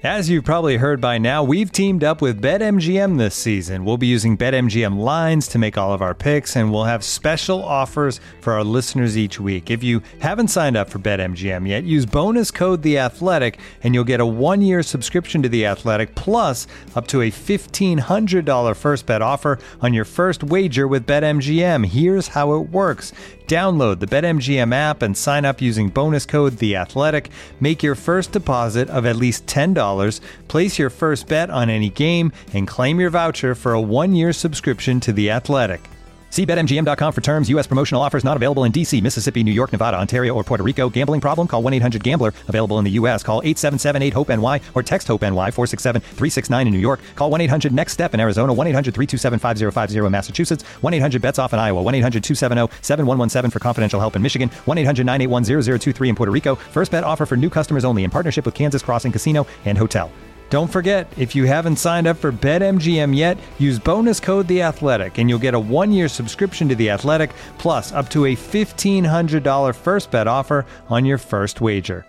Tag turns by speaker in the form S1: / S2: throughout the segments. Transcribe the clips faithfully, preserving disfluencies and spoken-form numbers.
S1: As you've probably heard by now, we've teamed up with BetMGM this season. We'll be using BetMGM lines to make all of our picks, and we'll have special offers for our listeners each week. If you haven't signed up for BetMGM yet, use bonus code The Athletic, and you'll get a one-year subscription to The Athletic, plus up to a fifteen hundred dollars first bet offer on your first wager with BetMGM. Here's how it works. Download the BetMGM app and sign up using bonus code The Athletic. Make your first deposit of at least ten dollars, place your first bet on any game, and claim your voucher for a one-year subscription to The Athletic. See Bet M G M dot com for terms. U S promotional offers not available in D C, Mississippi, New York, Nevada, Ontario, or Puerto Rico. Gambling problem? Call one eight hundred gambler. Available in the U S. Call eight seven seven eight hope N Y or text HOPE-NY four six seven three six nine in New York. Call one eight hundred next step in Arizona. one eight hundred three two seven five zero five zero in Massachusetts. one eight hundred bets off in Iowa. one eight hundred two seven zero seven one one seven for confidential help in Michigan. one eight hundred nine eight one zero zero two three in Puerto Rico. First bet offer for new customers only in partnership with Kansas Crossing Casino and Hotel. Don't forget, if you haven't signed up for BetMGM yet, use bonus code The Athletic, and you'll get a one-year subscription to The Athletic, plus up to a fifteen hundred dollars first bet offer on your first wager.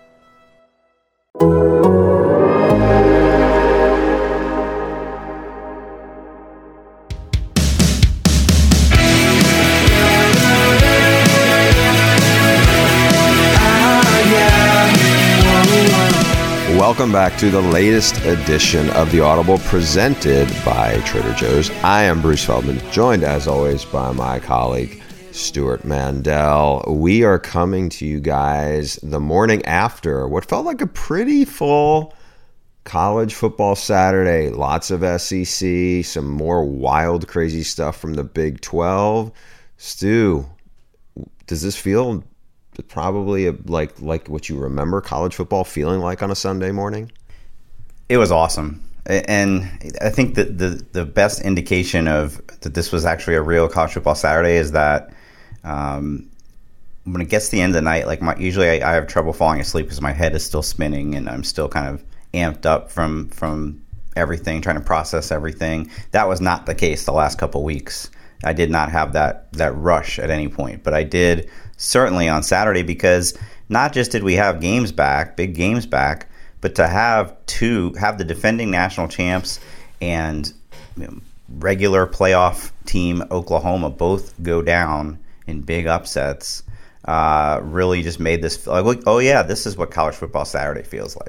S2: Welcome back to the latest edition of The Audible presented by Trader Joe's. I am Bruce Feldman, joined as always by my colleague Stuart Mandel. We are coming to you guys the morning after what felt like a pretty full college football Saturday. Lots of S E C, some more wild, crazy stuff from the Big twelve. Stu, does this feel probably like like what you remember college football feeling like on a Sunday morning?
S3: It was awesome. And I think that the, the best indication of that this was actually a real college football Saturday is that um, when it gets to the end of the night, like my, usually I, I have trouble falling asleep because my head is still spinning and I'm still kind of amped up from, from everything, trying to process everything. That was not the case the last couple of weeks. I did not have that that rush at any point, but I did certainly on Saturday, because not just did we have games back, big games back, but to have two, have the defending national champs and you know, regular playoff team Oklahoma both go down in big upsets, uh, really just made this like, oh yeah, this is what college football Saturday feels like.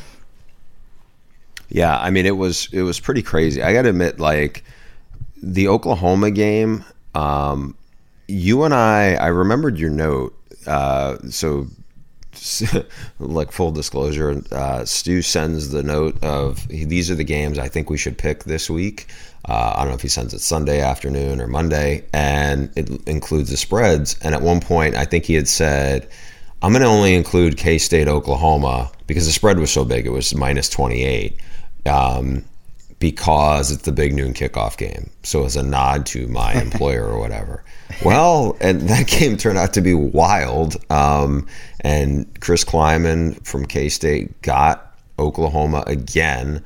S2: Yeah, I mean, it was it was pretty crazy. I got to admit, like the Oklahoma game. Um, You and I, I remembered your note. Uh, so, like full disclosure, uh, Stu sends the note of these are the games I think we should pick this week. Uh, I don't know if he sends it Sunday afternoon or Monday, and it includes the spreads. And at one point, I think he had said, I'm going to only include K-State, Oklahoma, because the spread was so big, it was minus twenty-eight. Um, because it's the big noon kickoff game. So as a nod to my employer or whatever. Well, and that game turned out to be wild. Um, and Chris Kleiman from K-State got Oklahoma again.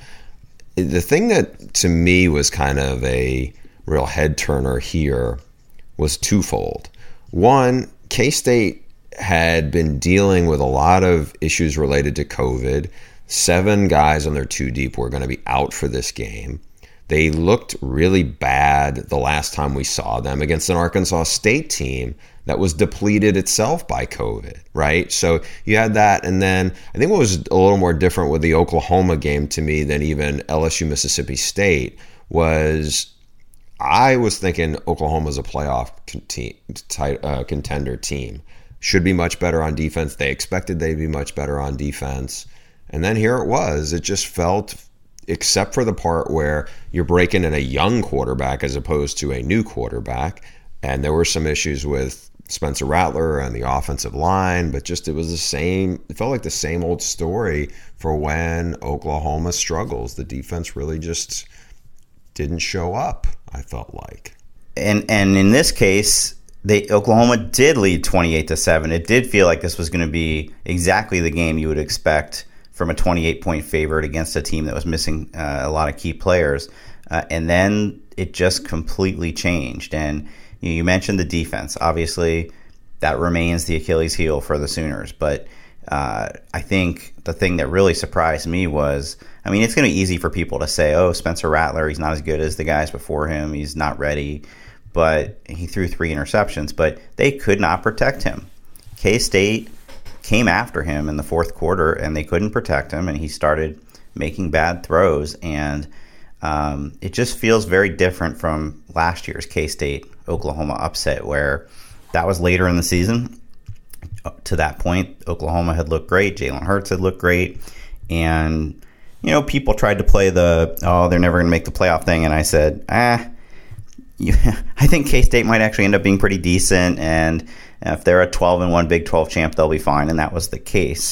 S2: The thing that to me was kind of a real head turner here was twofold. One, K-State had been dealing with a lot of issues related to COVID. Seven guys on their two deep were going to be out for this game. They looked really bad the last time we saw them against an Arkansas State team that was depleted itself by COVID, right? So you had that. And then I think what was a little more different with the Oklahoma game to me than even L S U Mississippi State was I was thinking Oklahoma's a playoff con- uh, contender team. Should be much better on defense. They expected they'd be much better on defense. And then here it was. It just felt, except for the part where you're breaking in a young quarterback as opposed to a new quarterback, and there were some issues with Spencer Rattler and the offensive line, but just it was the same, it felt like the same old story for when Oklahoma struggles. The defense really just didn't show up, I felt like.
S3: And and in this case, they Oklahoma did lead twenty-eight to seven. It did feel like this was going to be exactly the game you would expect from a twenty-eight point favorite against a team that was missing uh, a lot of key players. Uh, and then it just completely changed. And you know, you mentioned the defense. Obviously, that remains the Achilles heel for the Sooners. But uh, I think the thing that really surprised me was, I mean, it's going to be easy for people to say, oh, Spencer Rattler, he's not as good as the guys before him. He's not ready. But he threw three interceptions, but they could not protect him. K-State came after him in the fourth quarter, and they couldn't protect him, and he started making bad throws. And um, it just feels very different from last year's K-State Oklahoma upset, where that was later in the season. To that point, Oklahoma had looked great. Jalen Hurts had looked great. And, you know, people tried to play the, oh, they're never going to make the playoff thing. And I said, ah, you, I think K-State might actually end up being pretty decent. And if they're a twelve and one Big twelve champ, they'll be fine. And that was the case.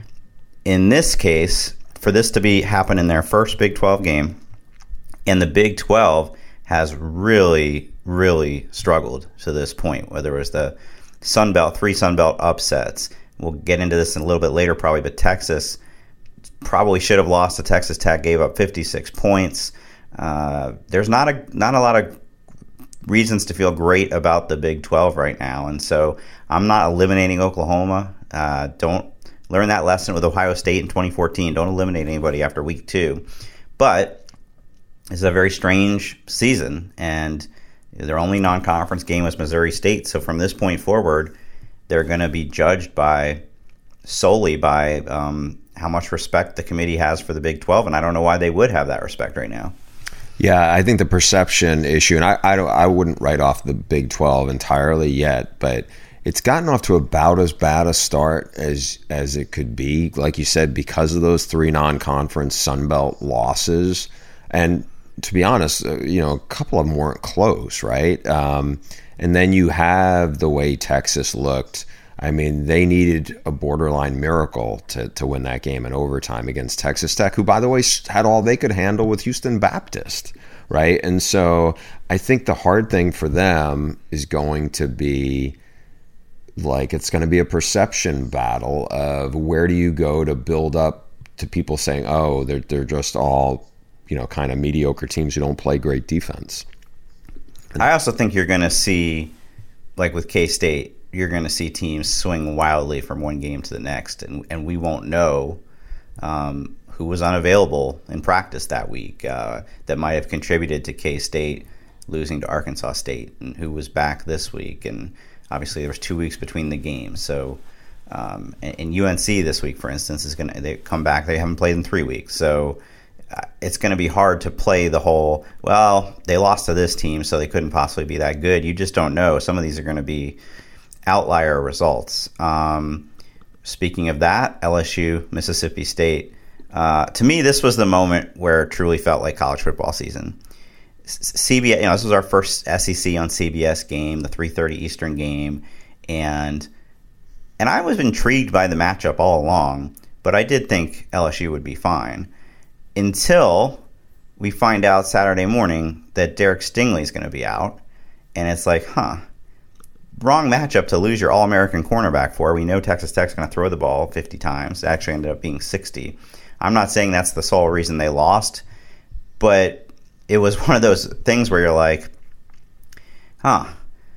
S3: In this case, for this to be happen in their first Big twelve game, and the Big twelve has really, really struggled to this point, whether it was the Sun Belt, three Sun Belt upsets. We'll get into this in a little bit later probably, but Texas probably should have lost to Texas Tech, gave up fifty-six points. Uh, there's not a not a lot of reasons to feel great about the Big twelve right now, and so I'm not eliminating Oklahoma. Uh, don't learn that lesson with Ohio State in twenty fourteen. Don't eliminate anybody after week two. But it's a very strange season, and their only non-conference game was Missouri State. So from this point forward, they're going to be judged by solely by um, how much respect the committee has for the Big twelve, and I don't know why they would have that respect right now.
S2: Yeah, I think the perception issue, and I I, don't, I wouldn't write off the Big twelve entirely yet, but it's gotten off to about as bad a start as as it could be, like you said, because of those three non-conference Sun Belt losses. And to be honest, uh, you know, a couple of them weren't close, right? Um, and then you have the way Texas looked. I mean, they needed a borderline miracle to, to win that game in overtime against Texas Tech, who, by the way, had all they could handle with Houston Baptist, right? And so I think the hard thing for them is going to be, like, it's going to be a perception battle of where do you go to build up to people saying, oh, they're they're just all, you know, kind of mediocre teams who don't play great defense.
S3: I also think you're going to see, like with K-State, you're going to see teams swing wildly from one game to the next, and, and we won't know um, who was unavailable in practice that week uh, that might have contributed to K-State losing to Arkansas State, and who was back this week. And obviously there was two weeks between the games. So um, and, and U N C this week, for instance, is going to they come back. They haven't played in three weeks. So it's going to be hard to play the whole, well, they lost to this team, so they couldn't possibly be that good. You just don't know. Some of these are going to be outlier results. Um, speaking of that, L S U, Mississippi State. Uh, to me, this was the moment where it truly felt like college football season. C B S, you know, this was our first S E C on C B S game, the three thirty Eastern game, and and I was intrigued by the matchup all along, but I did think L S U would be fine. Until we find out Saturday morning that Derek Stingley is going to be out. And it's like, huh, wrong matchup to lose your All-American cornerback for. We know Texas Tech's going to throw the ball fifty times. It actually ended up being sixty. I'm not saying that's the sole reason they lost, but it was one of those things where you're like, huh,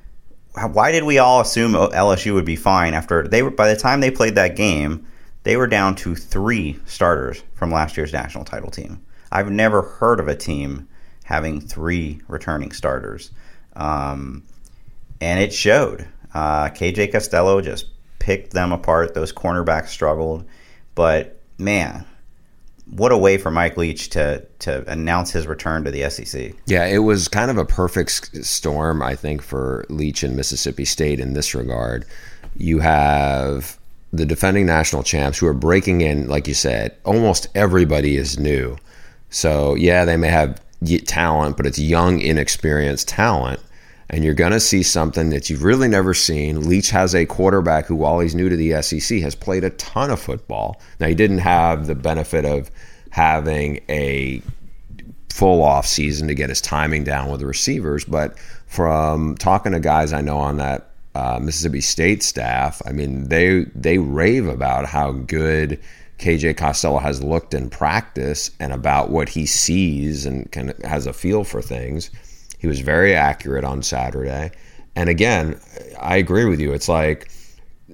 S3: why did we all assume L S U would be fine after they were, by the time they played that game, they were down to three starters from last year's national title team. I've never heard of a team having three returning starters. Um, and it showed. Uh, K J Costello just picked them apart. Those cornerbacks struggled. But, man, what a way for Mike Leach to, to announce his return to the S E C.
S2: Yeah, it was kind of a perfect storm, I think, for Leach and Mississippi State in this regard. You have the defending national champs who are breaking in, like you said, almost everybody is new. So, yeah, they may have talent, but it's young, inexperienced talent. And you're going to see something that you've really never seen. Leach has a quarterback who, while he's new to the S E C, has played a ton of football. Now, he didn't have the benefit of having a full off season to get his timing down with the receivers, but from talking to guys I know on that Uh, Mississippi State staff, I mean, they they rave about how good K J Costello has looked in practice and about what he sees and can, has a feel for things. He was very accurate on Saturday. And again, I agree with you. It's like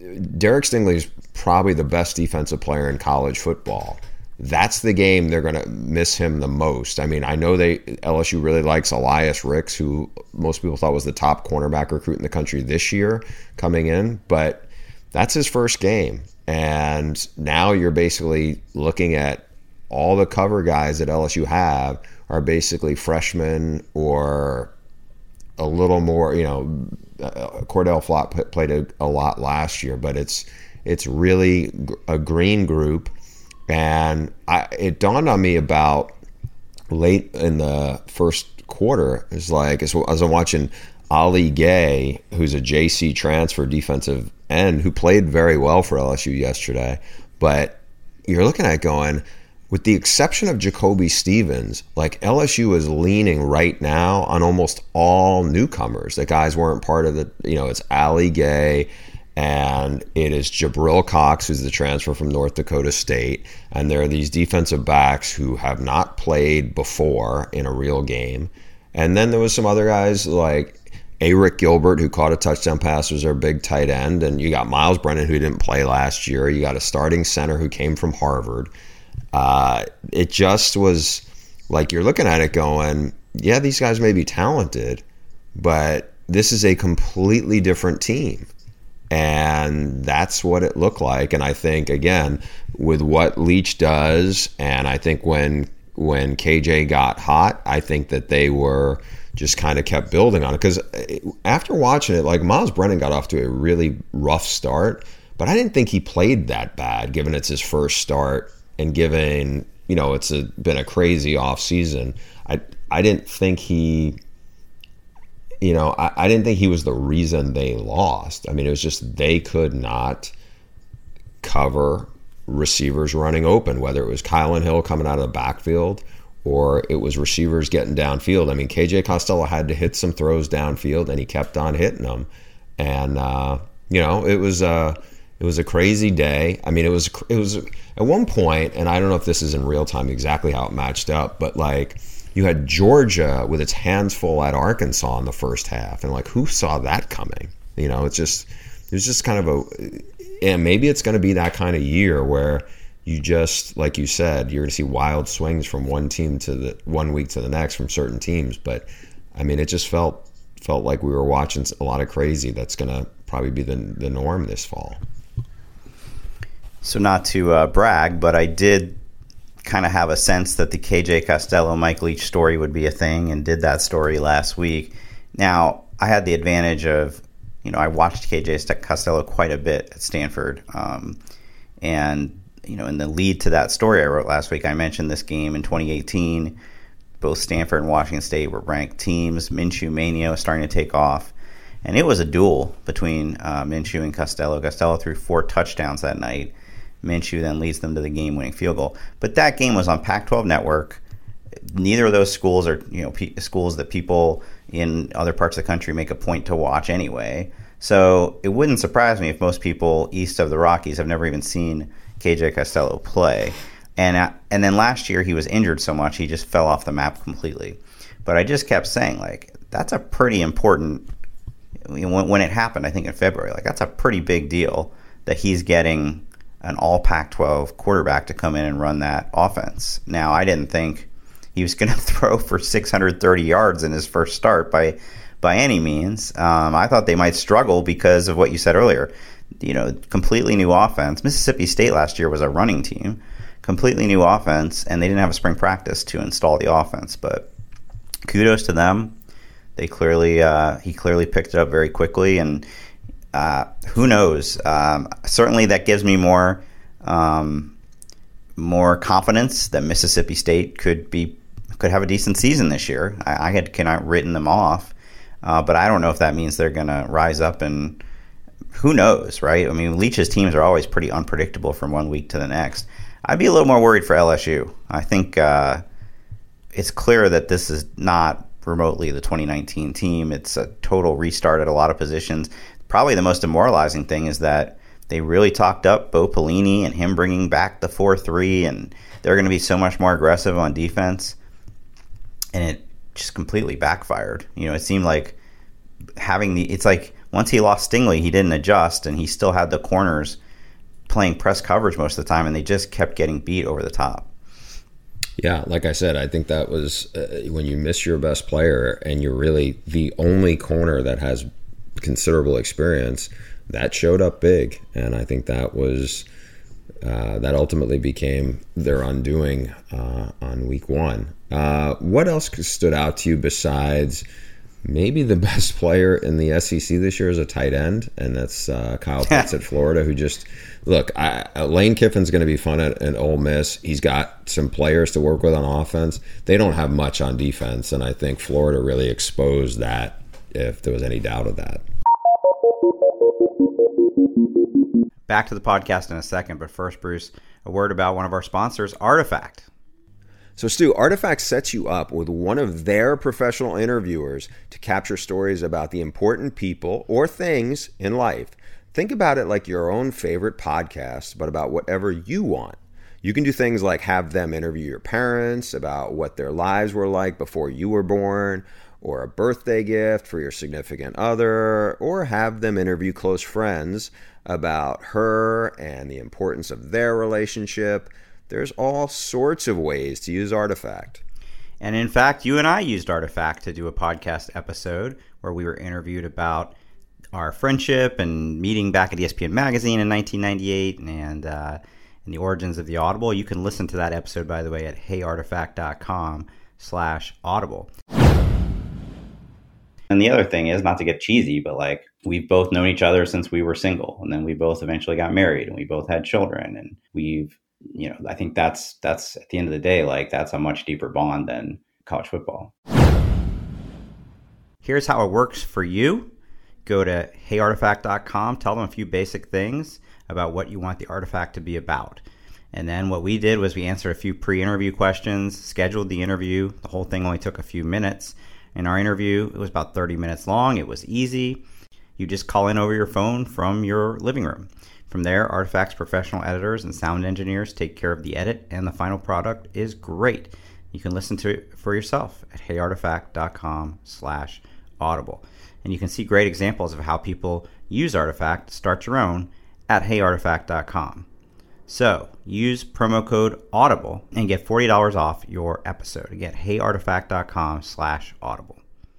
S2: Derek Stingley is probably the best defensive player in college football. That's the game they're going to miss him the most. I mean, I know they L S U really likes Elias Ricks, who most people thought was the top cornerback recruit in the country this year coming in, but that's his first game. And now you're basically looking at all the cover guys that L S U have are basically freshmen or a little more, you know, uh, Cordell Flott played a, a lot last year, but it's it's really a green group. And I, it dawned on me about late in the first quarter, it's like as, as I'm watching Ali Gay, who's a J C transfer defensive end who played very well for L S U yesterday, but you're looking at it going, with the exception of Jacoby Stevens, like L S U is leaning right now on almost all newcomers. The guys weren't part of the, you know, it's Ali Gay, and it is Jabril Cox, who's the transfer from North Dakota State. And there are these defensive backs who have not played before in a real game. And then there was some other guys like Eric Gilbert, who caught a touchdown pass, was their big tight end. And you got Miles Brennan, who didn't play last year. You got a starting center who came from Harvard. Uh, it just was like you're looking at it going, yeah, these guys may be talented, but this is a completely different team. And that's what it looked like. And I think, again, with what Leach does, and I think when when K J got hot, I think that they were just kind of kept building on it. Because after watching it, like Miles Brennan got off to a really rough start, but I didn't think he played that bad, given it's his first start and given, you know, it's a, been a crazy off season. I I didn't think he... You know, I, I didn't think he was the reason they lost. I mean, it was just they could not cover receivers running open, whether it was Kylan Hill coming out of the backfield or it was receivers getting downfield. I mean, K J Costello had to hit some throws downfield, and he kept on hitting them. And, uh, you know, it was, uh, it was a crazy day. I mean, it was, it was at one point, and I don't know if this is in real time exactly how it matched up, but like, you had Georgia with its hands full at Arkansas in the first half, and like, who saw that coming? You know, it's just it was just kind of a, and maybe it's going to be that kind of year where you just, like you said, you're going to see wild swings from one team to the one week to the next from certain teams. But I mean, it just felt felt like we were watching a lot of crazy. That's going to probably be the the norm this fall.
S3: So not to uh, brag, but I did kind of have a sense that the K J Costello, Mike Leach story would be a thing, and did that story last week. Now, I had the advantage of, you know, I watched K J Costello quite a bit at Stanford. Um, and, you know, in the lead to that story I wrote last week, I mentioned this game in twenty eighteen. Both Stanford and Washington State were ranked teams. Minshew mania was starting to take off. And it was a duel between uh, Minshew and Costello. Costello threw four touchdowns that night. Minshew then leads them to the game-winning field goal. But that game was on Pac twelve Network. Neither of those schools are, you know, p- schools that people in other parts of the country make a point to watch anyway. So it wouldn't surprise me if most people east of the Rockies have never even seen K J Costello play. And uh, and then last year he was injured so much he just fell off the map completely. But I just kept saying, like, that's a pretty important, when, when it happened, I think in February, like, that's a pretty big deal that he's getting an all Pac twelve quarterback to come in and run that offense. Now, I didn't think he was going to throw for six hundred thirty yards in his first start by by any means. Um, I thought they might struggle because of what you said earlier. You know, completely new offense. Mississippi State last year was a running team, completely new offense, and they didn't have a spring practice to install the offense. But kudos to them. They clearly, uh, he clearly picked it up very quickly, and Uh, who knows? Um, certainly, that gives me more um, more confidence that Mississippi State could be could have a decent season this year. I, I had kind of written them off, uh, but I don't know if that means they're going to rise up. And who knows, right? I mean, Leach's teams are always pretty unpredictable from one week to the next. I'd be a little more worried for L S U. I think uh, it's clear that this is not remotely the twenty nineteen team. It's a total restart at a lot of positions. Probably the most demoralizing thing is that they really talked up Bo Pelini and him bringing back the four three, and they're going to be so much more aggressive on defense, and it just completely backfired. You know, it seemed like having the – it's like once he lost Stingley, he didn't adjust, and he still had the corners playing press coverage most of the time, and they just kept getting beat over the top.
S2: Yeah, like I said, I think that was uh, when you miss your best player and you're really the only corner that has considerable experience, that showed up big. And I think that was uh, that ultimately became their undoing uh, on week one. Uh, what else stood out to you besides maybe the best player in the S E C this year is a tight end, and that's uh, Kyle Pitts at Florida, who just look. I, Lane Kiffin's going to be fun at, at Ole Miss. He's got some players to work with on offense. They don't have much on defense, and I think Florida really exposed that. If there was any doubt of that.
S3: Back to the podcast in a second, but first, Bruce, a word about one of our sponsors, Artifact.
S2: So, Stu, Artifact sets you up with one of their professional interviewers to capture stories about the important people or things in life. Think about it like your own favorite podcast, but about whatever you want. You can do things like have them interview your parents about what their lives were like before you were born, or a birthday gift for your significant other, or have them interview close friends about her and the importance of their relationship. There's all sorts of ways to use Artifact.
S3: And in fact, you and I used Artifact to do a podcast episode where we were interviewed about our friendship and meeting back at E S P N Magazine in nineteen ninety-eight and, uh, and the origins of the Audible. You can listen to that episode, by the way, at heyartifact.com slash audible. And the other thing is, not to get cheesy, but like we've both known each other since we were single, and then we both eventually got married and we both had children, and we've, you know, I think that's, that's at the end of the day, like that's a much deeper bond than college football. Here's how it works for you. Go to hey artifact dot com, tell them a few basic things about what you want the Artifact to be about. And then what we did was we answered a few pre-interview questions, scheduled the interview. The whole thing only took a few minutes. In our interview, it was about thirty minutes long. It was easy. You just call in over your phone from your living room. From there, Artifact's professional editors and sound engineers take care of the edit, and the final product is great. You can listen to it for yourself at heyartifact.com slash audible. And you can see great examples of how people use Artifact to start your own at hey artifact dot com. So use promo code audible and get forty dollars off your episode. Again, heyartifact.com slash audible.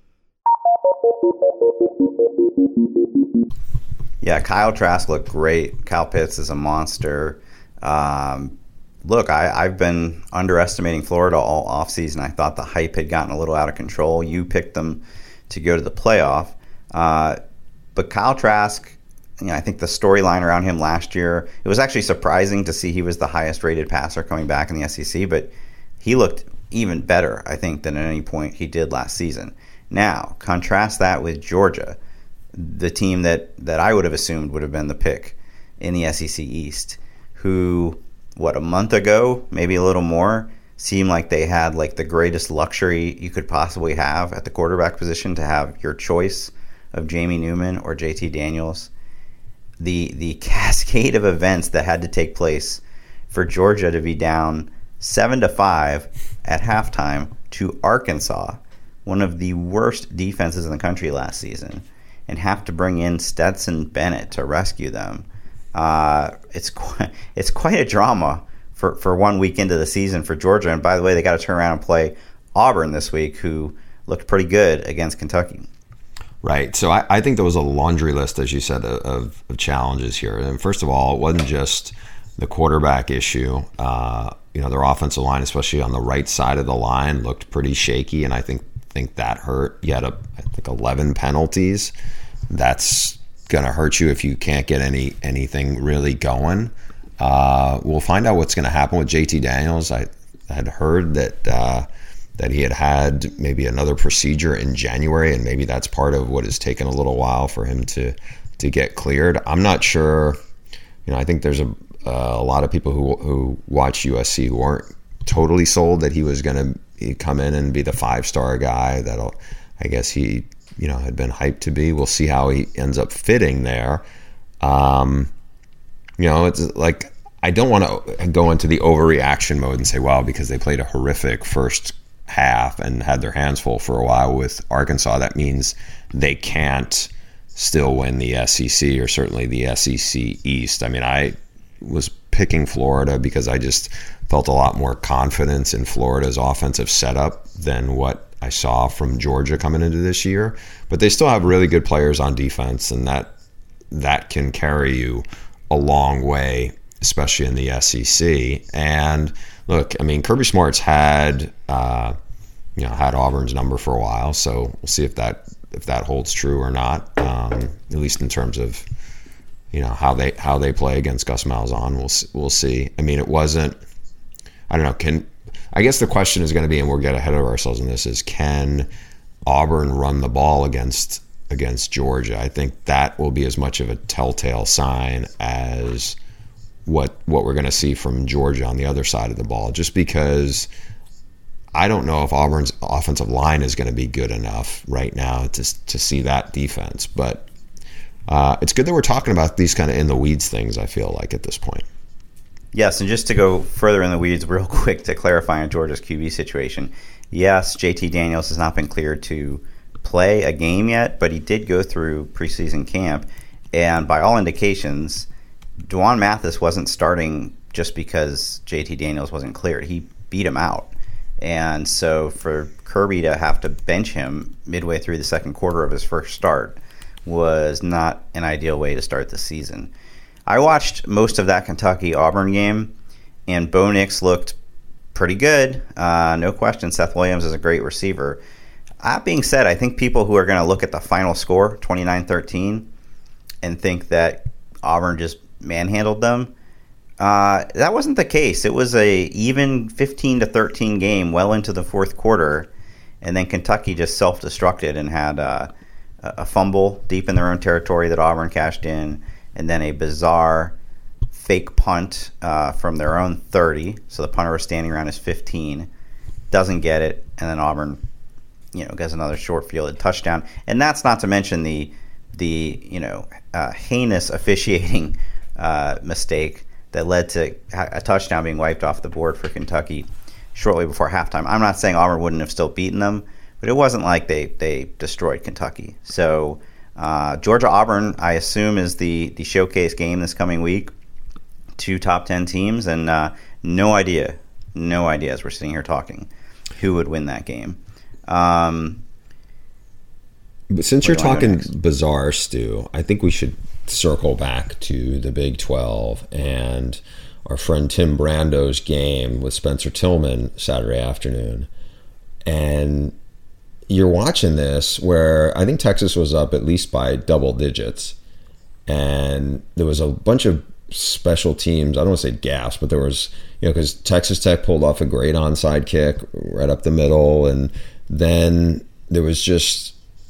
S3: Yeah, Kyle Trask looked great. Kyle Pitts is a monster. Um, look, I, I've been underestimating Florida all offseason. I thought the hype had gotten a little out of control. You picked them to go to the playoff. Uh, but Kyle Trask, you know, I think the storyline around him last year, it was actually surprising to see he was the highest rated passer coming back in the S E C, but he looked even better, I think, than at any point he did last season. Now, contrast that with Georgia, the team that, that I would have assumed would have been the pick in the S E C East, who, what, a month ago, maybe a little more, seemed like they had like the greatest luxury you could possibly have at the quarterback position to have your choice of Jamie Newman or J T Daniels. The the cascade of events that had to take place for Georgia to be down seven to five at halftime to Arkansas, one of the worst defenses in the country last season, and have to bring in Stetson Bennett to rescue them. Uh, it's quite, it's quite a drama for, for one week into the season for Georgia. And by the way, they got to turn around and play Auburn this week, who looked pretty good against Kentucky.
S2: Right. So I, I think there was a laundry list, as you said, of, of challenges here. And first of all, it wasn't just the quarterback issue. Uh, you know, their offensive line, especially on the right side of the line, looked pretty shaky, and I think think that hurt. You had, a, I think, eleven penalties. That's going to hurt you if you can't get any anything really going. Uh, we'll find out what's going to happen with J T Daniels. I, I had heard that uh, that he had had maybe another procedure in January, and maybe that's part of what has taken a little while for him to to get cleared. I'm not sure. You know, I think there's a uh, a lot of people who who watch U S C who aren't totally sold that he was going to come in and be the five-star guy that'll, I guess he, you know, had been hyped to be. We'll see how he ends up fitting there. Um, you know, it's like, I don't want to go into the overreaction mode and say, wow, because they played a horrific first half and had their hands full for a while with Arkansas, that means they can't still win the S E C or certainly the S E C East. I mean, I was picking Florida because I just felt a lot more confidence in Florida's offensive setup than what I saw from Georgia coming into this year. But they still have really good players on defense, and that that can carry you a long way, especially in the S E C. And look, I mean, Kirby Smart's had uh, you know had Auburn's number for a while, so we'll see if that if that holds true or not. Um, at least in terms of you know how they how they play against Gus Malzahn, we'll we'll see. I mean, it wasn't. I don't know. Can I guess the question is going to be, and we'll get ahead of ourselves in this, is can Auburn run the ball against against Georgia? I think that will be as much of a telltale sign as what what we're going to see from Georgia on the other side of the ball. Just because I don't know if Auburn's offensive line is going to be good enough right now to to see that defense. But uh, it's good that we're talking about these kind of in the weeds things, I feel like, at this point.
S3: Yes, and just to go further in the weeds real quick to clarify on Georgia's Q B situation. Yes, J T Daniels has not been cleared to play a game yet, but he did go through preseason camp. And by all indications, Dwan Mathis wasn't starting just because J T Daniels wasn't cleared. He beat him out. And so for Kirby to have to bench him midway through the second quarter of his first start was not an ideal way to start the season. I watched most of that Kentucky-Auburn game, and Bo Nix looked pretty good. Uh, no question, Seth Williams is a great receiver. That being said, I think people who are going to look at the final score, twenty-nine thirteen, and think that Auburn just manhandled them, uh, that wasn't the case. It was a even fifteen to thirteen game well into the fourth quarter, and then Kentucky just self-destructed and had uh, a fumble deep in their own territory that Auburn cashed in, and then a bizarre fake punt uh, from their own thirty. So the punter was standing around his fifteen, doesn't get it, and then Auburn, you know, gets another short-fielded touchdown. And that's not to mention the the you know uh, heinous officiating uh, mistake that led to a touchdown being wiped off the board for Kentucky shortly before halftime. I'm not saying Auburn wouldn't have still beaten them, but it wasn't like they they destroyed Kentucky. So. Uh, Georgia-Auburn, I assume, is the, the showcase game this coming week. Two top ten teams, and uh, no idea, no idea as we're sitting here talking, who would win that game. Um,
S2: but since you're talking bizarre, Stu, I think we should circle back to the Big twelve and our friend Tim Brando's game with Spencer Tillman Saturday afternoon. And you're watching this where I think Texas was up at least by double digits, and there was a bunch of special teams. I don't want to say gaffes, but there was, you know, because Texas Tech pulled off a great onside kick right up the middle, and then there was just,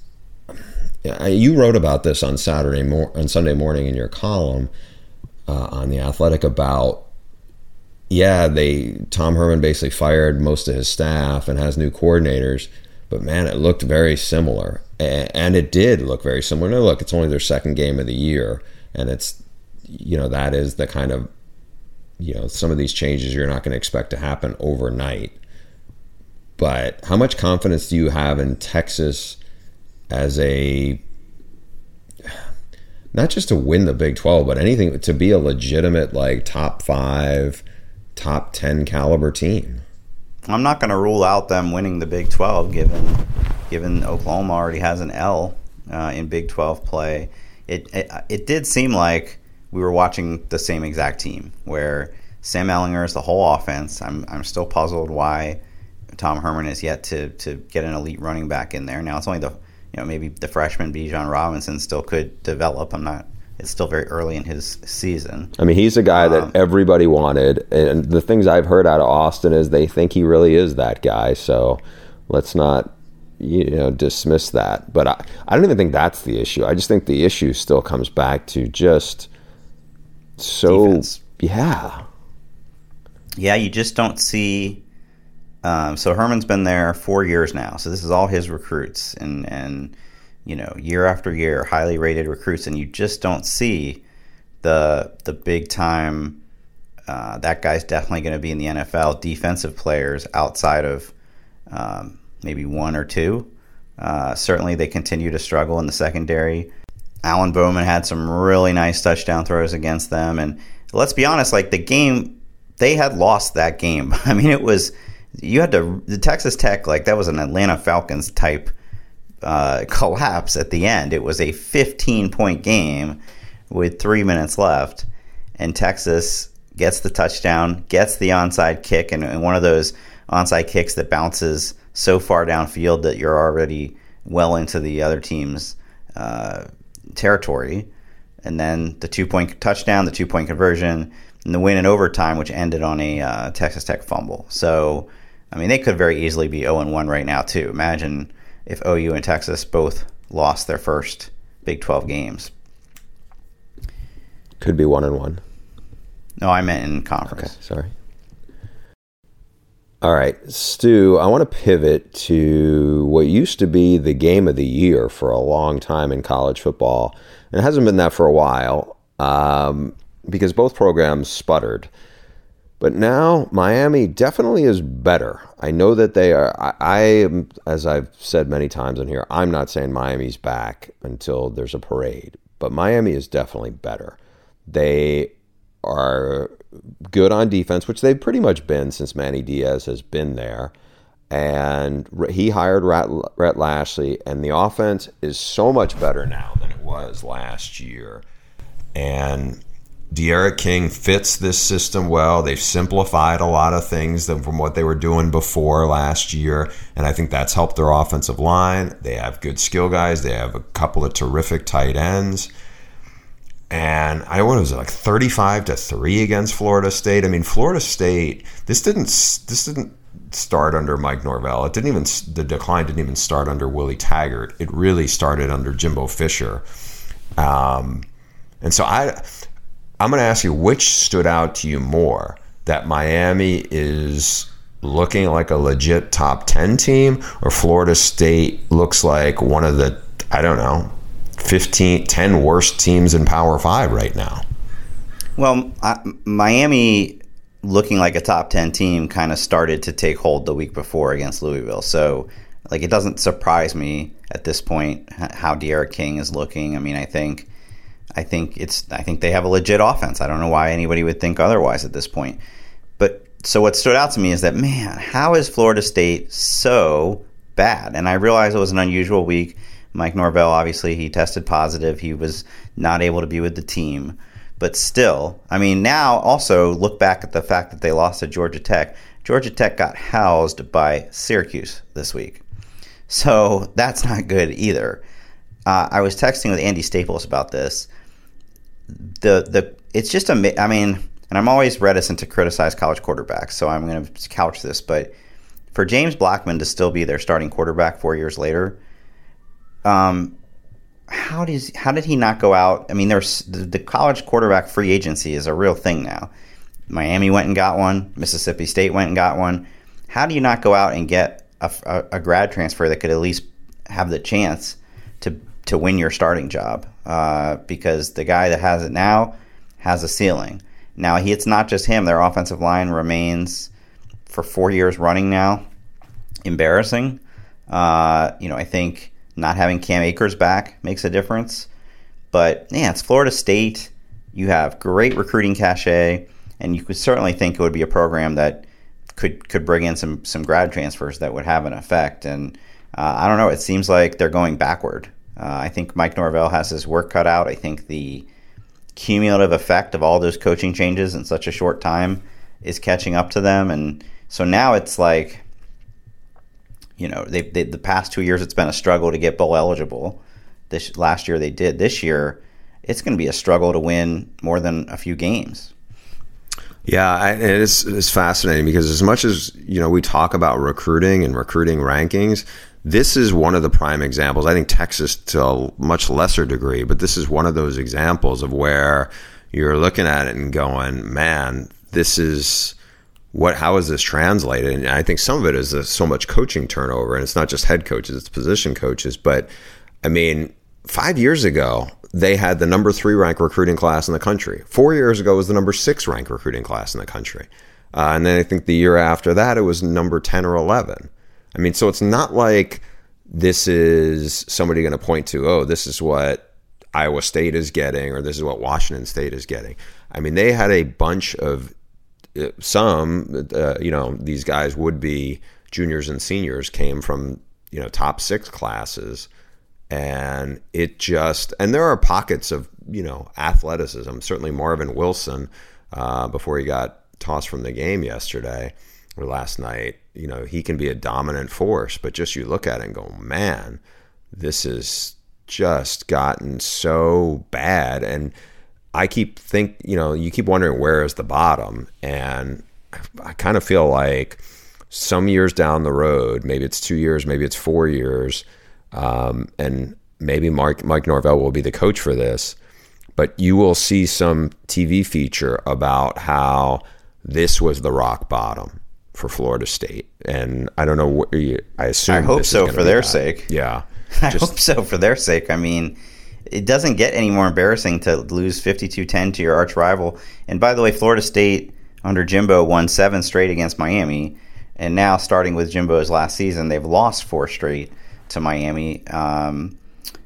S2: you wrote about this on Saturday mor- on Sunday morning in your column uh, on The Athletic about, yeah, they Tom Herman basically fired most of his staff and has new coordinators. But, man, it looked very similar. And it did look very similar. Now, look, it's only their second game of the year. And it's, you know, that is the kind of, you know, some of these changes you're not going to expect to happen overnight. But how much confidence do you have in Texas as a, not just to win the Big twelve, but anything, to be a legitimate, like, top five, top ten caliber team?
S3: I'm not going to rule out them winning the Big twelve, given given Oklahoma already has an L uh, in Big twelve play. It, it it did seem like we were watching the same exact team, where Sam Ehlinger is the whole offense. I'm I'm still puzzled why Tom Herman is yet to to get an elite running back in there. Now it's only the you know maybe the freshman Bijan Robinson still could develop. I'm not. It's still very early in his season.
S2: I mean, he's a guy that
S3: um,
S2: everybody wanted. And the things I've heard out of Austin is they think he really is that guy. So let's not, you know, dismiss that. But I, I don't even think that's the issue. I just think the issue still comes back to just so, defense. yeah.
S3: Yeah, you just don't see. Um, so Herman's been there four years now. So this is all his recruits. And, and you know, year after year, highly rated recruits, and you just don't see the the big time. Uh, that guy's definitely going to be in the N F L. Defensive players outside of um, maybe one or two. Uh, certainly, they continue to struggle in the secondary. Alan Bowman had some really nice touchdown throws against them. And let's be honest, like the game, they had lost that game. I mean, it was, you had to, the Texas Tech, like that was an Atlanta Falcons type uh, collapse at the end. It was a fifteen-point game with three minutes left. And Texas gets the touchdown, gets the onside kick, and, and one of those onside kicks that bounces so far downfield that you're already well into the other team's uh, territory. And then the two-point touchdown, the two-point conversion, and the win in overtime, which ended on a uh, Texas Tech fumble. So, I mean, they could very easily be oh and one right now, too. Imagine if O U and Texas both lost their first Big twelve games.
S2: Could be one and one.
S3: No, I meant in conference.
S2: Okay, sorry. All right, Stu, I want to pivot to what used to be the game of the year for a long time in college football. And it hasn't been that for a while um, because both programs sputtered. But now Miami definitely is better. I know that they are. I, I, as I've said many times in here, I'm not saying Miami's back until there's a parade. But Miami is definitely better. They are good on defense, which they've pretty much been since Manny Diaz has been there. And he hired Rhett, Rhett Lashlee, and the offense is so much better now than it was last year. And D'Eriq King fits this system well. They've simplified a lot of things from what they were doing before last year, and I think that's helped their offensive line. They have good skill guys. They have a couple of terrific tight ends. And I what was it like thirty-five to three against Florida State. I mean, Florida State. This didn't. This didn't start under Mike Norvell. It didn't even. The decline didn't even start under Willie Taggart. It really started under Jimbo Fisher. Um, and so I, I'm going to ask you, which stood out to you more? That Miami is looking like a legit top ten team, or Florida State looks like one of the, I don't know, fifteen, ten worst teams in Power Five right now?
S3: Well, I, Miami looking like a top ten team kind of started to take hold the week before against Louisville. So, like, it doesn't surprise me at this point how D'Eriq King is looking. I mean, I think, I think it's, I think they have a legit offense. I don't know why anybody would think otherwise at this point. But so what stood out to me is that, man, how is Florida State so bad? And I realized it was an unusual week. Mike Norvell, obviously, he tested positive. He was not able to be with the team. But still, I mean, now also look back at the fact that they lost to Georgia Tech. Georgia Tech got housed by Syracuse this week. So that's not good either. Uh, I was texting with Andy Staples about this. The the It's just, a, I mean, and I'm always reticent to criticize college quarterbacks, so I'm going to couch this. But for James Blackman to still be their starting quarterback four years later, Um, how does how did he not go out? I mean, there's the, the college quarterback free agency is a real thing now. Miami went and got one. Mississippi State went and got one. How do you not go out and get a, a, a grad transfer that could at least have the chance to to win your starting job? Uh, because the guy that has it now has a ceiling. Now, he, it's not just him. Their offensive line remains for four years running now embarrassing. Uh, you know, I think not having Cam Akers back makes a difference. But, yeah, it's Florida State. You have great recruiting cachet, and you could certainly think it would be a program that could could bring in some, some grad transfers that would have an effect. And uh, I don't know. It seems like they're going backward. Uh, I think Mike Norvell has his work cut out. I think the cumulative effect of all those coaching changes in such a short time is catching up to them. And so now it's like, you know, they, they the past two years it's been a struggle to get bowl eligible. This last year they did. This year it's going to be a struggle to win more than a few games.
S2: Yeah, I, it's it's fascinating because as much as, you know, we talk about recruiting and recruiting rankings, this is one of the prime examples. I think Texas to a much lesser degree, but this is one of those examples of where you're looking at it and going, man, this is what, how is this translated? And I think some of it is uh, so much coaching turnover, and it's not just head coaches, it's position coaches. But I mean, five years ago, they had the number three ranked recruiting class in the country. Four years ago was the number six ranked recruiting class in the country. Uh, and then I think the year after that, it was number ten or eleven. I mean, so it's not like this is somebody going to point to, oh, this is what Iowa State is getting, or this is what Washington State is getting. I mean, they had a bunch of uh, some, uh, you know, these guys would be juniors and seniors came from, you know, top six classes. And it just, and there are pockets of, you know, athleticism. Certainly Marvin Wilson, uh, before he got tossed from the game yesterday or last night, you know, he can be a dominant force. But just you look at it and go, man, this has just gotten so bad. And I keep think, you know, you keep wondering where is the bottom. And I kind of feel like some years down the road, maybe it's two years, maybe it's four years, Um, and maybe Mark, Mike Norvell will be the coach for this, but you will see some T V feature about how this was the rock bottom for Florida State. And I don't know what you, I assume.
S3: I hope so for their sake.
S2: Yeah.
S3: I just, hope so for their sake. I mean, it doesn't get any more embarrassing to lose fifty-two ten to your arch rival. And by the way, Florida State under Jimbo won seven straight against Miami. And now starting with Jimbo's last season, they've lost four straight to Miami, um,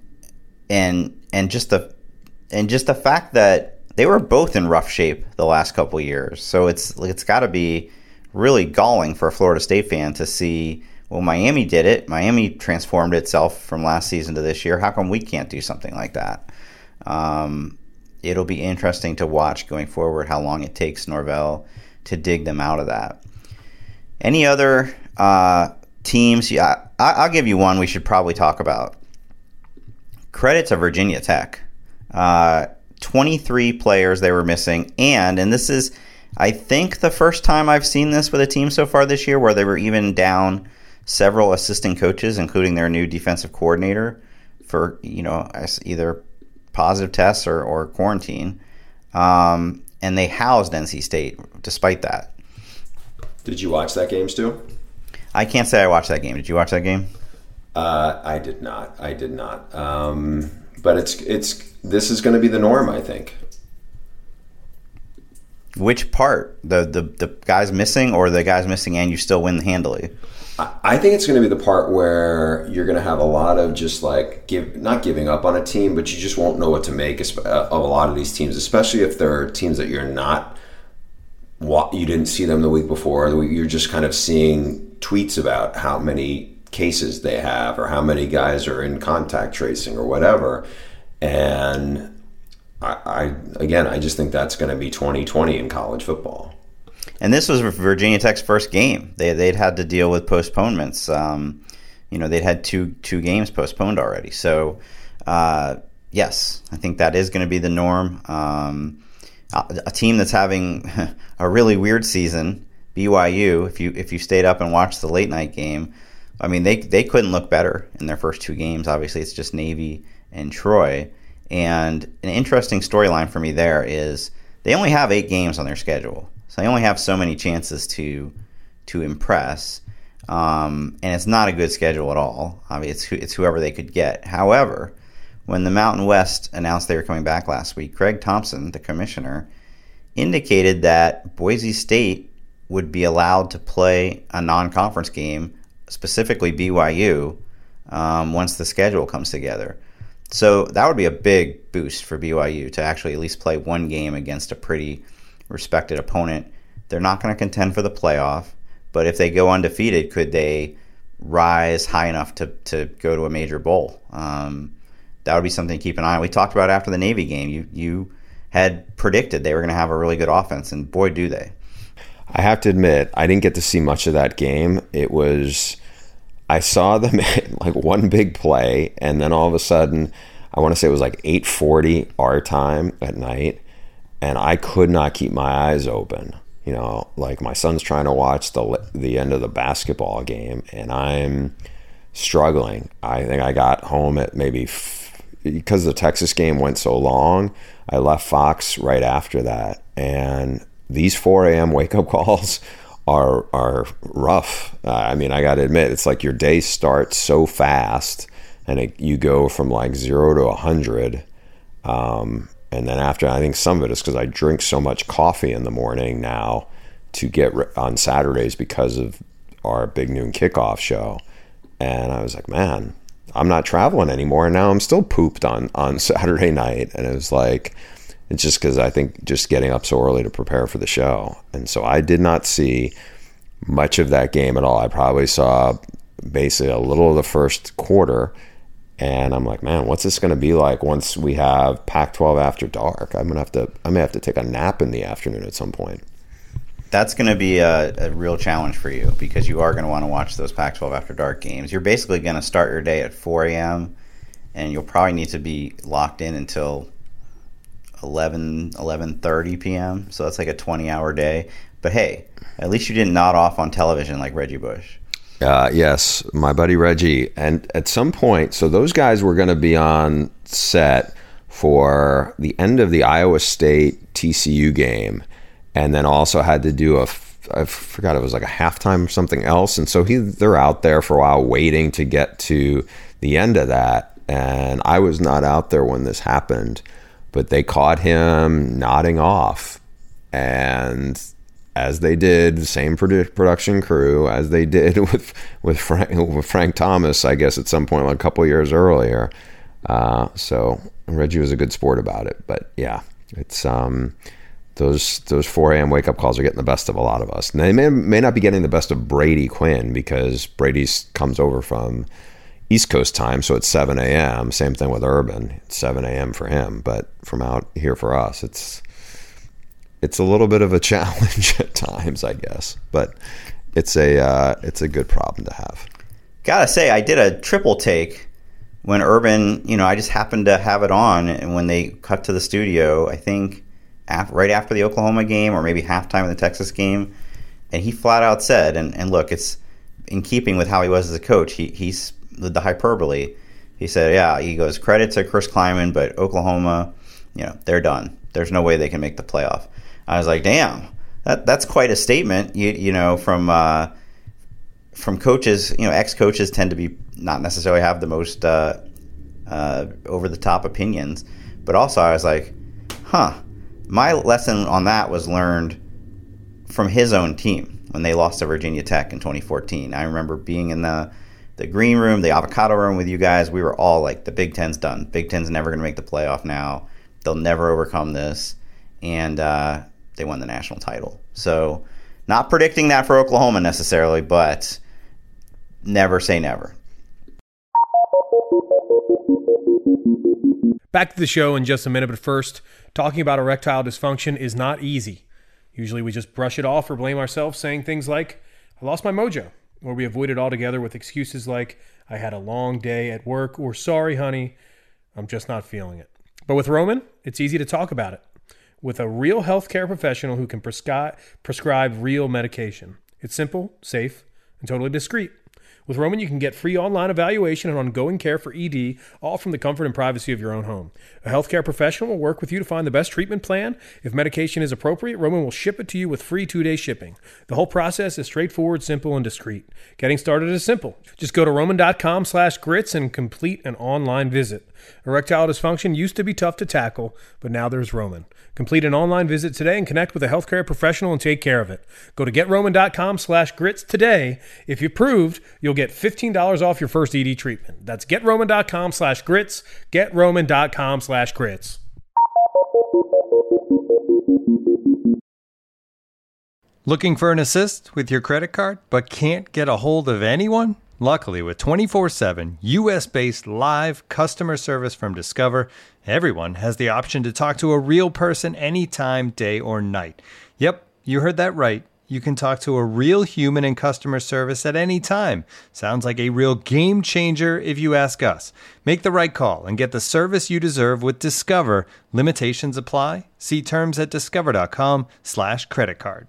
S3: and and just the and just the fact that they were both in rough shape the last couple of years. So it's it's got to be really galling for a Florida State fan to see. Well, Miami did it. Miami transformed itself from last season to this year. How come we can't do something like that? Um, it'll be interesting to watch going forward how long it takes Norvell to dig them out of that. Any other uh, teams? Yeah, I, I'll give you one we should probably talk about. Credit to Virginia Tech. Uh, twenty-three players they were missing. And, and this is, I think, the first time I've seen this with a team so far this year where they were even down several assistant coaches, including their new defensive coordinator, for, you know, either positive tests or, or quarantine. Um, and they housed N C State despite that.
S2: Did you watch that game, Stu?
S3: I can't say I watched that game. Did you watch that game?
S2: Uh, I did not. I did not. Um, but it's it's this is going to be the norm, I think.
S3: Which part? The, the the guys missing, or the guys missing and you still win handily?
S2: I, I think it's going to be the part where you're going to have a lot of just like give not giving up on a team, but you just won't know what to make of a lot of these teams, especially if there are teams that you're not. You didn't see them the week before. You're just kind of seeing tweets about how many cases they have or how many guys are in contact tracing or whatever. And I, I again, I just think that's going to be twenty twenty in college football.
S3: And this was Virginia Tech's first game. They, they'd had to deal with postponements. Um, you know, they'd had two two games postponed already. So, uh, yes, I think that is going to be the norm. Um, a team that's having a really weird season, B Y U, if you if you stayed up and watched the late night game, I mean, they they couldn't look better in their first two games. Obviously, it's just Navy and Troy. And an interesting storyline for me there is they only have eight games on their schedule. So they only have so many chances to to impress. Um, and it's not a good schedule at all. I mean, it's, it's whoever they could get. However, when the Mountain West announced they were coming back last week, Craig Thompson, the commissioner, indicated that Boise State would be allowed to play a non-conference game, specifically B Y U, um, once the schedule comes together. So that would be a big boost for B Y U to actually at least play one game against a pretty respected opponent. They're not going to contend for the playoff, but if they go undefeated, could they rise high enough to, to go to a major bowl? Um, that would be something to keep an eye on. We talked about after the Navy game. You you had predicted they were going to have a really good offense, and boy, do they.
S2: I have to admit, I didn't get to see much of that game. It was, I saw them like one big play, and then all of a sudden, I want to say it was like eight forty our time at night, and I could not keep my eyes open. You know, like my son's trying to watch the the end of the basketball game, and I'm struggling. I think I got home at maybe, f- because the Texas game went so long, I left Fox right after that, and these four a.m. wake-up calls are are rough. Uh, I mean, I got to admit, it's like your day starts so fast, and it, you go from like zero to one hundred. Um, and then after, I think some of it is because I drink so much coffee in the morning now to get re- on Saturdays because of our Big Noon Kickoff show. And I was like, man, I'm not traveling anymore. And now I'm still pooped on, on Saturday night. And it was like, it's just because I think just getting up so early to prepare for the show. And so I did not see much of that game at all. I probably saw basically a little of the first quarter. And I'm like, man, what's this going to be like once we have Pac twelve After Dark? I'm going to have to, I may have to take a nap in the afternoon at some point.
S3: That's going to be a, a real challenge for you because you are going to want to watch those Pac twelve After Dark games. You're basically going to start your day at four a.m. and you'll probably need to be locked in until eleven, eleven thirty p.m. So that's like a twenty-hour day. But hey, at least you didn't nod off on television like Reggie Bush.
S2: Uh, yes, my buddy Reggie. And at some point, so those guys were going to be on set for the end of the Iowa State T C U game, and then also had to do a, I forgot it was like a halftime or something else. And so he, they're out there for a while waiting to get to the end of that. And I was not out there when this happened, but they caught him nodding off. And as they did, the same produ- production crew as they did with with Frank, with Frank Thomas, I guess at some point like a couple years earlier. Uh, so Reggie was a good sport about it. But yeah, it's um, those those four a.m. wake up calls are getting the best of a lot of us. And they may may not be getting the best of Brady Quinn because Brady comes over from East Coast time, so it's seven a.m. Same thing with Urban, it's seven a.m. for him. But from out here for us, it's It's a little bit of a challenge at times, I guess, but it's a uh, it's a good problem to have.
S3: Gotta say, I did a triple take when Urban, you know, I just happened to have it on, and when they cut to the studio, I think after, right after the Oklahoma game or maybe halftime of the Texas game, and he flat out said, and, and look, it's in keeping with how he was as a coach. He he's the hyperbole. He said, yeah, he goes, credit to Chris Kleiman, but Oklahoma, you know, they're done. There's no way they can make the playoff. I was like, damn, that that's quite a statement. You you know, from uh, from coaches, you know, ex-coaches tend to be not necessarily have the most uh, uh, over-the-top opinions. But also I was like, huh, my lesson on that was learned from his own team when they lost to Virginia Tech in twenty fourteen. I remember being in the, the green room, the avocado room with you guys. We were all like, the Big Ten's done. Big Ten's never going to make the playoff now. They'll never overcome this. And uh, they won the national title. So not predicting that for Oklahoma necessarily, but never say never.
S4: Back to the show in just a minute, but first, talking about erectile dysfunction is not easy. Usually we just brush it off or blame ourselves, saying things like, I lost my mojo, or we avoid it altogether with excuses like, I had a long day at work, or sorry, honey, I'm just not feeling it. But with Roman, it's easy to talk about it with a real healthcare professional who can prescribe prescribe real medication. It's simple, safe, and totally discreet. With Roman, you can get free online evaluation and ongoing care for E D, all from the comfort and privacy of your own home. A healthcare professional will work with you to find the best treatment plan. If medication is appropriate, Roman will ship it to you with free two-day shipping. The whole process is straightforward, simple, and discreet. Getting started is simple. Just go to roman.com slash grits and complete an online visit. Erectile dysfunction used to be tough to tackle, but now there's Roman. Complete an online visit today and connect with a healthcare professional and take care of it. Go to getroman.com slash grits today. If you're approved, you'll get fifteen dollars off your first E D treatment. That's getroman.com slash grits, getroman.com slash grits.
S1: Looking for an assist with your credit card, but can't get a hold of anyone? Luckily, with twenty-four seven U S-based live customer service from Discover, everyone has the option to talk to a real person anytime, day or night. Yep, you heard that right. You can talk to a real human in customer service at any time. Sounds like a real game changer if you ask us. Make the right call and get the service you deserve with Discover. Limitations apply. See terms at discover.com slash credit card.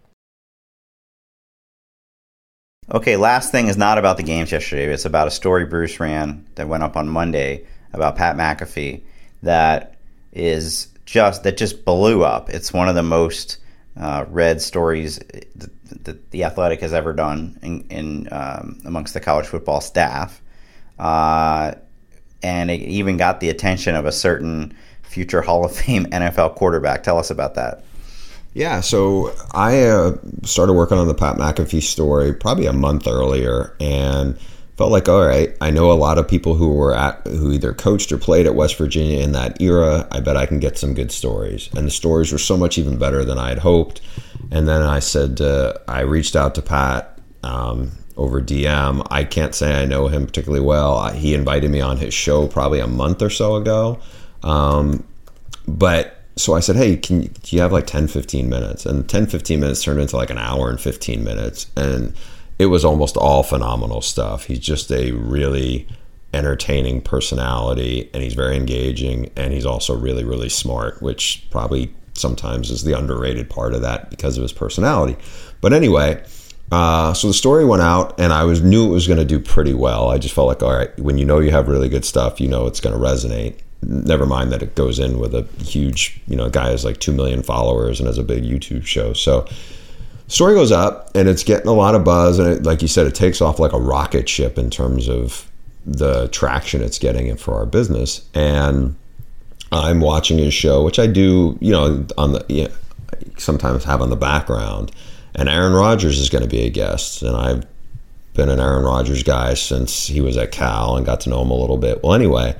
S3: Okay, last thing is not about the games yesterday. It's about a story Bruce ran that went up on Monday about Pat McAfee that is just that just blew up. It's one of the most uh, read stories that, that the Athletic has ever done in, in um, amongst the college football staff, uh, and it even got the attention of a certain future Hall of Fame N F L quarterback. Tell us about that.
S2: Yeah, so I uh, started working on the Pat McAfee story probably a month earlier, and felt like, all right, I know a lot of people who were at, who either coached or played at West Virginia in that era. I bet I can get some good stories. And the stories were so much even better than I had hoped. And then I said, uh, I reached out to Pat um, over D M. I can't say I know him particularly well. I, he invited me on his show probably a month or so ago. Um, but so I said, hey, can you, do you have like ten, fifteen minutes? And ten, fifteen minutes turned into like an hour and fifteen minutes. And it was almost all phenomenal stuff. He's just a really entertaining personality, and he's very engaging, and he's also really, really smart, which probably sometimes is the underrated part of that because of his personality. But anyway, uh, so the story went out, and I was knew it was going to do pretty well. I just felt like, all right, when you know you have really good stuff, you know it's going to resonate. Never mind that it goes in with a huge, you know, guy has like two million followers and has a big YouTube show. So story goes up, and it's getting a lot of buzz, and it, like you said, it takes off like a rocket ship in terms of the traction it's getting for our business. And I'm watching his show, which I do, you know, on the you know, sometimes have on the background. And Aaron Rodgers is going to be a guest, and I've been an Aaron Rodgers guy since he was at Cal and got to know him a little bit. Well, anyway,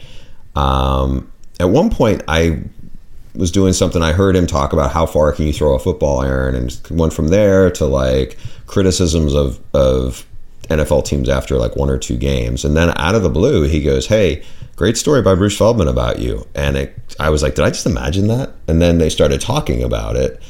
S2: um, at one point I was doing something. I heard him talk about how far can you throw a football, Aaron, and went from there to like criticisms of of N F L teams after like one or two games. And then out of the blue, he goes, hey, great story by Bruce Feldman about you. And it, I was like, did I just imagine that? And then they started talking about it.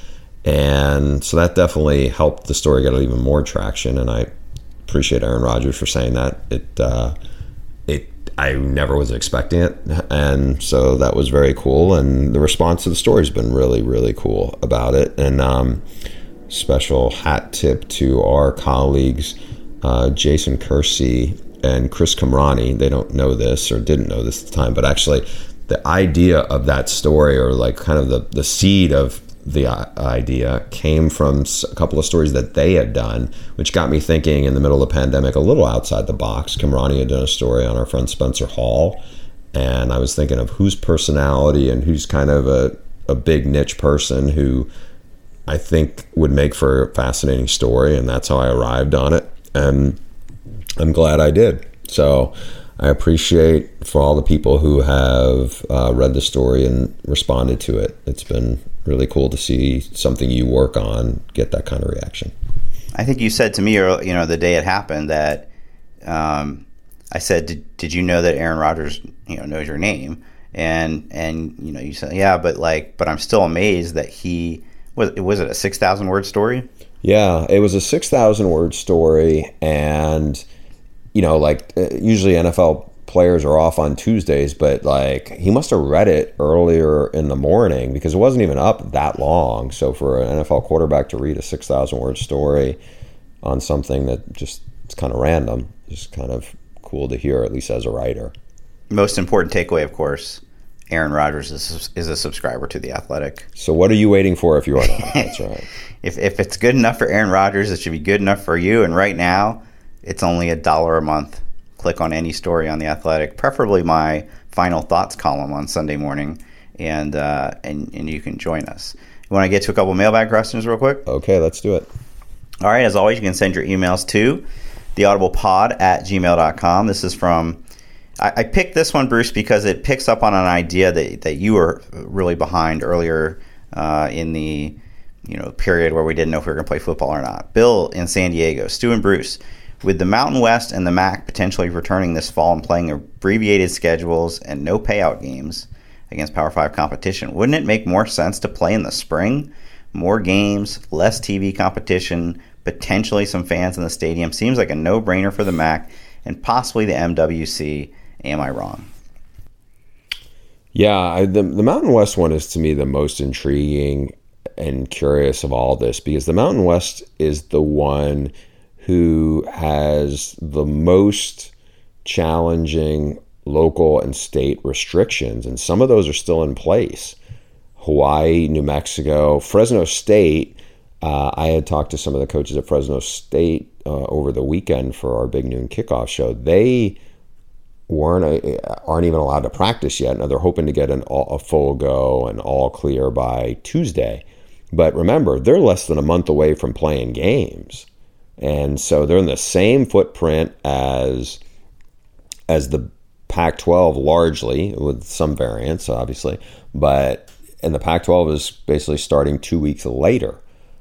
S2: And so that definitely helped the story get even more traction. And I appreciate Aaron Rodgers for saying that. It, uh, it, I never was expecting it. And so that was very cool. And the response to the story has been really, really cool about it. And um, special hat tip to our colleagues, uh, Jason Kersey and Chris Kamrani. They don't know this or didn't know this at the time, but actually the idea of that story, or like kind of the, the seed of the idea, came from a couple of stories that they had done, which got me thinking in the middle of the pandemic a little outside the box. Kamrani had done a story on our friend Spencer Hall, and I was thinking of whose personality and who's kind of a, a big niche person who I think would make for a fascinating story, and that's how I arrived on it. And I'm glad I did. So I appreciate for all the people who have uh, read the story and responded to it. It's been really cool to see something you work on get that kind of reaction.
S3: I think you said to me, you know, the day it happened that um, I said, did, did you know that Aaron Rodgers, you know, knows your name? And, and, you know, you said, yeah, but like, but I'm still amazed that he was, was it a six thousand word story?
S2: Yeah, it was a six thousand word story. And, you know, like usually N F L players are off on Tuesdays, but like he must have read it earlier in the morning because it wasn't even up that long. So for an N F L quarterback to read a six thousand word story on something that just it's kind of random, is kind of cool to hear, at least as a writer.
S3: Most important takeaway, of course, Aaron Rodgers is, is a subscriber to The Athletic.
S2: So what are you waiting for if you are not? That's right.
S3: If if it's good enough for Aaron Rodgers, it should be good enough for you. And right now, it's only a dollar a month. Click on any story on The Athletic, preferably my final thoughts column on Sunday morning, and uh, and and you can join us. You want to get to a couple mailbag questions real quick?
S2: Okay, let's do it.
S3: All right, as always, you can send your emails to theaudiblepod at gmail dot com. This is from, I, I picked this one, Bruce, because it picks up on an idea that, that you were really behind earlier uh, in the you know period where we didn't know if we were going to play football or not. Bill in San Diego, Stu and Bruce. With the Mountain West and the M A C potentially returning this fall and playing abbreviated schedules and no payout games against Power five competition, wouldn't it make more sense to play in the spring? More games, less T V competition, potentially some fans in the stadium. Seems like a no-brainer for the M A C and possibly the M W C. Am I wrong?
S2: Yeah, I, the, the Mountain West one is to me the most intriguing and curious of all this, because the Mountain West is the one who has the most challenging local and state restrictions, and some of those are still in place. Hawaii, New Mexico, Fresno State. Uh, I had talked to some of the coaches at Fresno State uh, over the weekend for our Big Noon kickoff show. They weren't uh, aren't even allowed to practice yet. Now they're hoping to get an all, a full go and all clear by Tuesday. But remember, they're less than a month away from playing games. And so they're in the same footprint as as the Pac twelve largely, with some variants, obviously, but and the Pac twelve is basically starting two weeks later.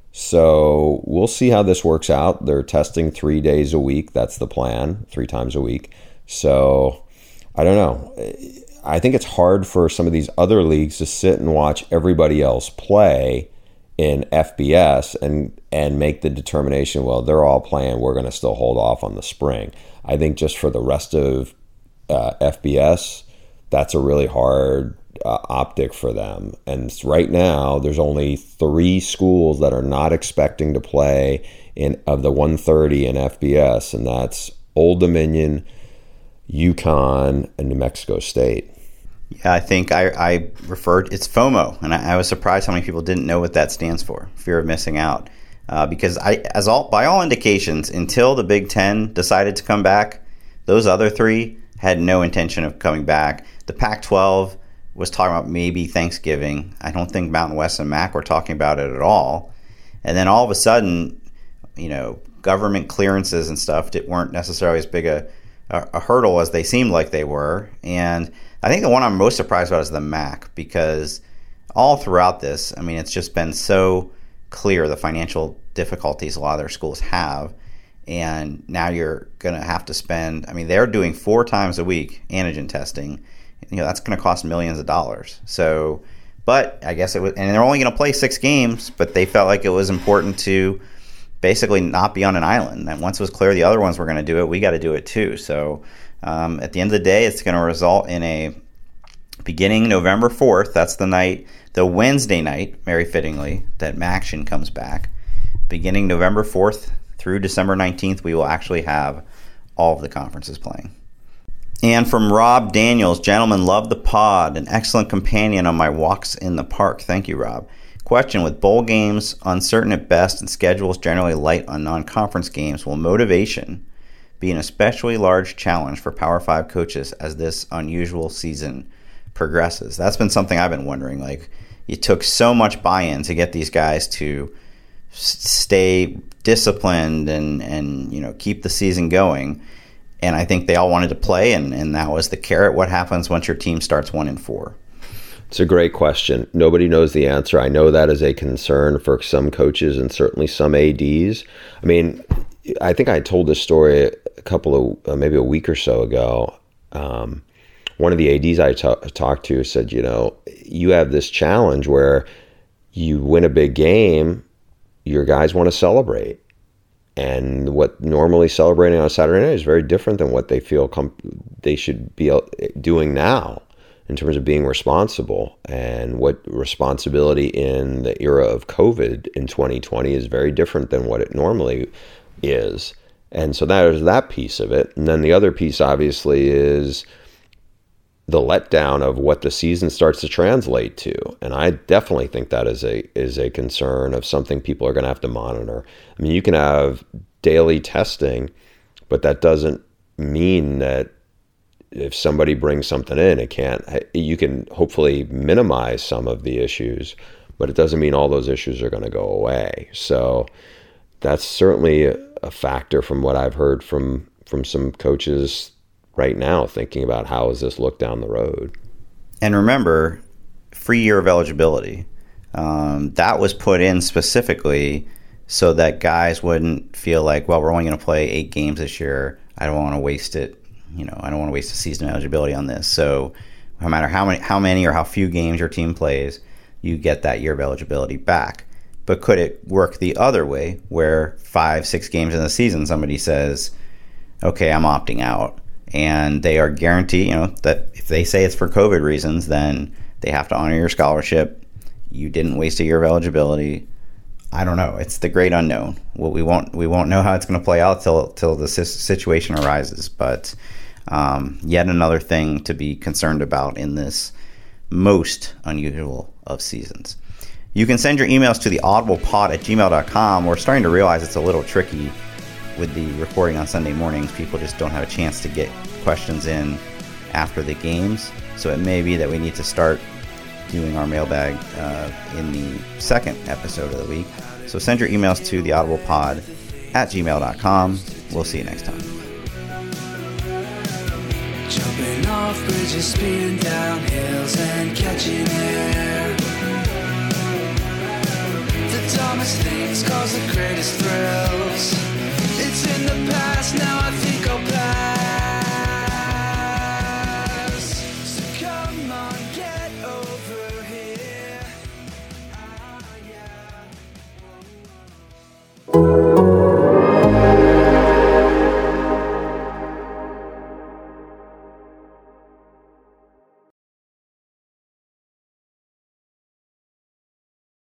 S2: So we'll see how this works out. They're testing three days a week. That's the plan, three times a week. So I don't know. I think it's hard for some of these other leagues to sit and watch everybody else play in F B S and and make the determination, well, they're all playing, we're going to still hold off on the spring. I think just for the rest of uh, F B S, that's a really hard uh, optic for them. And right now, there's only three schools that are not expecting to play in of the one thirty in F B S, and that's Old Dominion, UConn, and New Mexico State.
S3: Yeah, I think I, I referred, it's FOMO, and I, I was surprised how many people didn't know what that stands for, fear of missing out. Uh, because I, as all by all indications, until the Big Ten decided to come back, those other three had no intention of coming back. The Pac twelve was talking about maybe Thanksgiving. I don't think Mountain West and M A C were talking about it at all. And then all of a sudden, you know, government clearances and stuff that weren't necessarily as big a, a, a hurdle as they seemed like they were. And I think the one I'm most surprised about is the M A C, because all throughout this, I mean, it's just been so clear the financial difficulties a lot of their schools have. And now you're going to have to spend, I mean, they're doing four times a week antigen testing. You know, that's going to cost millions of dollars. So, but I guess it was, and they're only going to play six games, but they felt like it was important to basically not be on an island. And once it was clear the other ones were going to do it, we got to do it too. So um, at the end of the day, it's going to result in a beginning November fourth. That's the night, the Wednesday night, very fittingly, that MACtion comes back. Beginning November fourth through December nineteenth, we will actually have all of the conferences playing. And from Rob Daniels, gentlemen, love the pod, an excellent companion on my walks in the park. Thank you, Rob. Question, with bowl games uncertain at best and schedules generally light on non-conference games, will motivation be an especially large challenge for Power five coaches as this unusual season progresses? That's been something I've been wondering. Like, it took so much buy-in to get these guys to stay disciplined and, and you know, keep the season going. And I think they all wanted to play, and, and that was the carrot. What happens once your team starts one and four?
S2: It's a great question. Nobody knows the answer. I know that is a concern for some coaches and certainly some A Ds. I mean, I think I told this story a couple of, uh, maybe a week or so ago. Um, one of the A Ds I t- talked to said, you know, you have this challenge where you win a big game, your guys want to celebrate. And what normally celebrating on a Saturday night is very different than what they feel com- they should be doing now in terms of being responsible. And what responsibility in the era of COVID in twenty twenty is very different than what it normally is. And so that is that piece of it. And then the other piece, obviously, is the letdown of what the season starts to translate to. And I definitely think that is a is a concern of something people are going to have to monitor. I mean, you can have daily testing, but that doesn't mean that if somebody brings something in, it can't, you can hopefully minimize some of the issues, but it doesn't mean all those issues are going to go away. So that's certainly a, a factor from what I've heard from, from some coaches right now, thinking about how does this look down the road.
S3: And remember, free year of eligibility. Um, that was put in specifically so that guys wouldn't feel like, well, we're only going to play eight games this year. I don't want to waste it. You know, I don't want to waste a season of eligibility on this. So no matter how many, how many or how few games your team plays, you get that year of eligibility back. But could it work the other way, where five, six games in the season, somebody says, okay, I'm opting out, and they are guaranteed, you know, that if they say it's for COVID reasons, then they have to honor your scholarship. You didn't waste a year of eligibility. I don't know. It's the great unknown. Well, we won't we won't know how it's going to play out till till the situation arises. But um, yet another thing to be concerned about in this most unusual of seasons. You can send your emails to the audiblepod at gmail dot com. We're starting to realize it's a little tricky with the recording on Sunday mornings. People just don't have a chance to get questions in after the games. So it may be that we need to start doing our mailbag uh, in the second episode of the week. So send your emails to the audiblepod at gmail dot com. We'll see you next time.
S5: Flying off bridges, speeding down hills and catching air. The dumbest things cause the greatest thrills. It's in the past, now I think I'll pass.